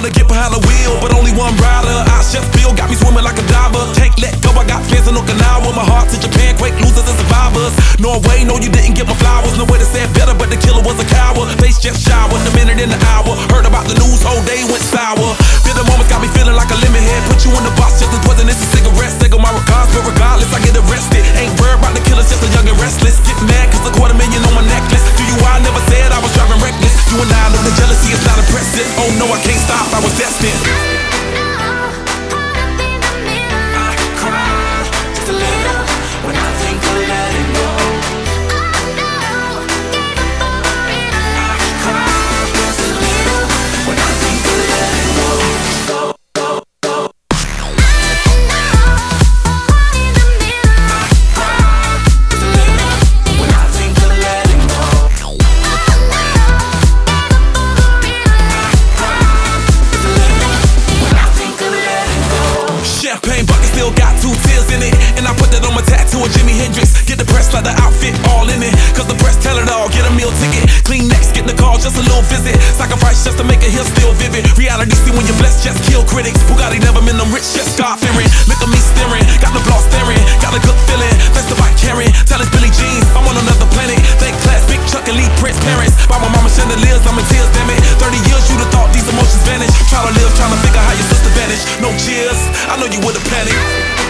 wanna get behind the wheel, but only one rider. I chef Bill got me swimming like a diver. Can't let go, I got fans in Okinawa. My heart to Japan, quake losers and survivors. Norway, no, you didn't get my flowers. No way to say it better, but the killer was a coward. Face just showered, a minute in the hour. Heard about the news, whole day went sour. Bitter moments got me feeling like a lemon head. Put you in the box just as poisonous as cigarettes. They go my regards, but regardless, I get arrested. Ain't worried about the killers, just a young and restless. Get mad cause $250,000 on my necklace. Do you I never said I was driving reckless. You and I know the jealousy is not impressive. Oh no, I can't stop, I was destined. Champagne bucket still got 2 tears in it, and I put that on my tattoo of Jimi Hendrix. Get the press like the outfit all in it, cause the press tell it all. Get a meal ticket, clean next, get the call, just a little visit. Sacrifice just to make it here still vivid. Reality see when you're blessed, just kill critics. Bugatti never been them rich, just God fearing. Look at me staring, got the block staring, got a good feeling. That's the bike carrying, tell it's Billie Jean, I'm on another planet. Thank class, big Chuck and Lee Prince parents. By my mama chandeliers, I'm in tears, damn it. 30 years you'd have thought these emotions vanished. Try to live, trying to figure how your sister vanished. No cheers, I know you would've panicked.